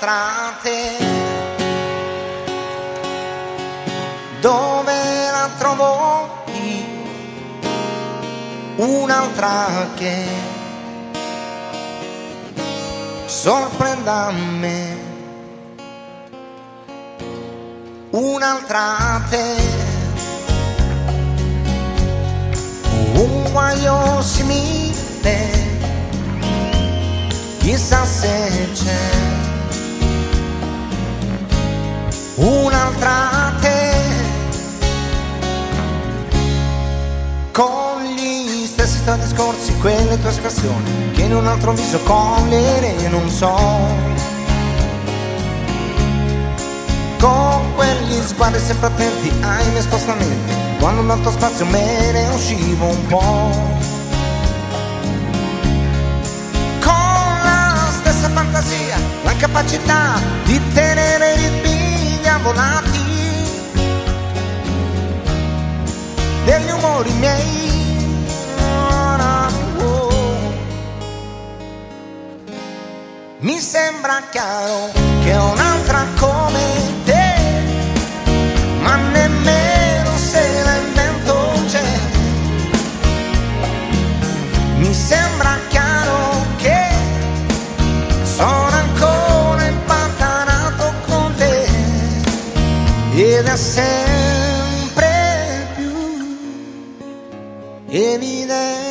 un'altra te, dove la trovo io, un'altra che sorprenda me, un'altra te, un guaio simile, chissà se c'è un'altra te, con gli stessi tuoi discorsi, quelle tue espressioni che in un altro viso coglierei, non so, con quegli sguardi sempre attenti ai miei spostamenti, quando dal tuo spazio me ne uscivo un po', fantasia, la capacità di tenere i ritmi avvolati degli umori miei. Mi sembra chiaro che ho un'altra come te, ma nemmeno se la invento c'è. Mi sembra chiaro che sono ancora impantanato con te ed è sempre più evidente.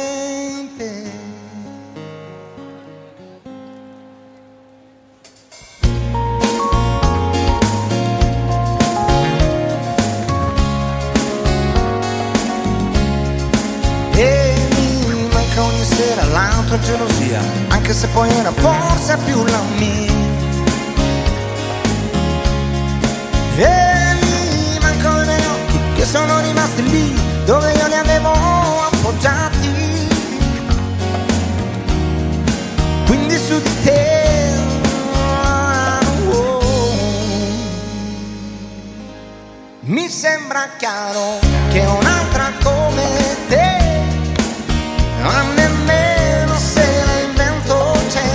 E mi manca ogni sera la tua gelosia, anche se poi era forse più la mia. E mi mancano i miei occhi che sono rimasti lì dove io li avevo appoggiati, quindi su di te. Mi sembra chiaro che un'altra come te, ma nemmeno se la invento c'è.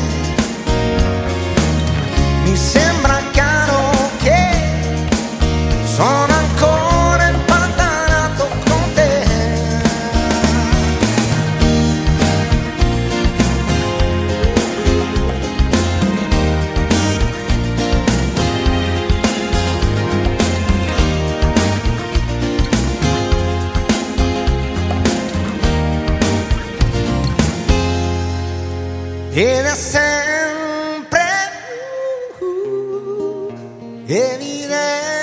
Mi sembra chiaro che sono ancora impantanato con te. Ed è sempre evidente.